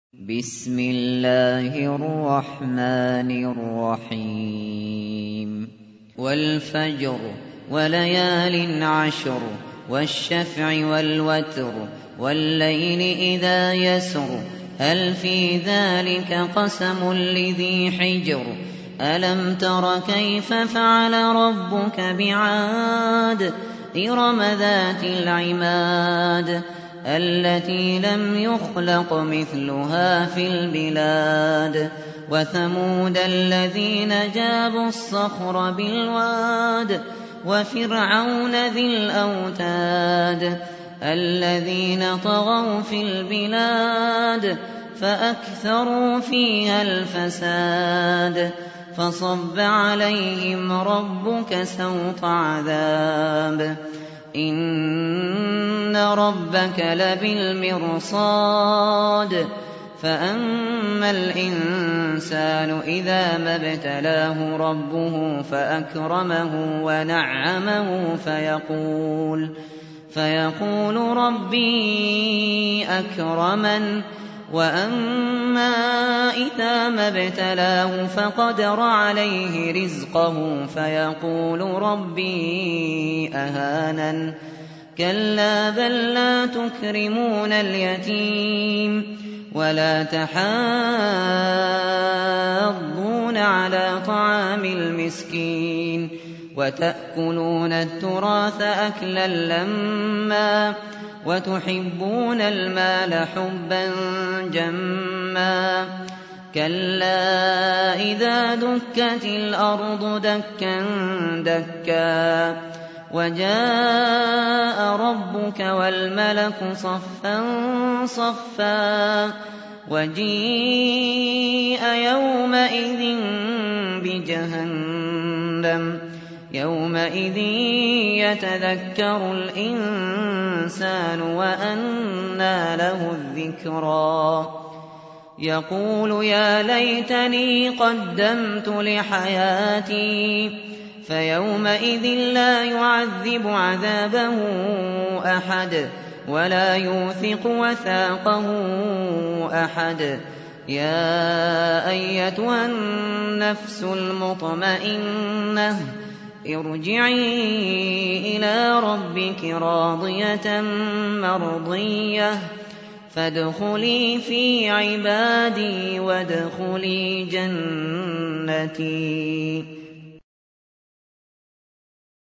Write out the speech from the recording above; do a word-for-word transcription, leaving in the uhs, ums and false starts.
بسم الله الرحمن الرحيم والفجر وليال عشر والشفع والوتر والليل إذا يسر هل في ذلك قسم لذي حجر ألم تر كيف فعل ربك بعاد إرم ذات العماد التي لم يخلق مثلها في البلاد وثمود الذين جابوا الصخر بالواد وفرعون ذي الأوتاد الذين طغوا في البلاد فأكثروا فيها الفساد فصب عليهم ربك سوط عذاب إن ربك لبالمرصاد فأما الإنسان إذا ما ابتلاه ربه فأكرمه ونعمه فيقول فيقول ربي أكرمن وأما إذا ما ابتلاه فقدر عليه رزقه فيقول ربي أهانن كلا بل لا تكرمون اليتيم ولا تحاضون على طعام المسكين وتأكلون التراث أكلا لما وتحبون المال حبا جما كلا إذا دكت الأرض دكا دكا وجاء ربك والملك صفا صفا وجيء يومئذ بجهنم يومئذ يتذكر الإنسان وأنى له الذكرى يقول يا ليتني قدمت لحياتي فيومئذ لا يعذب عذابه أحد ولا يوثق وثاقه أحد يا أيتها النفس المطمئنة ارجعي إلى ربك راضية مرضية فادخلي في عبادي وادخلي جنتي.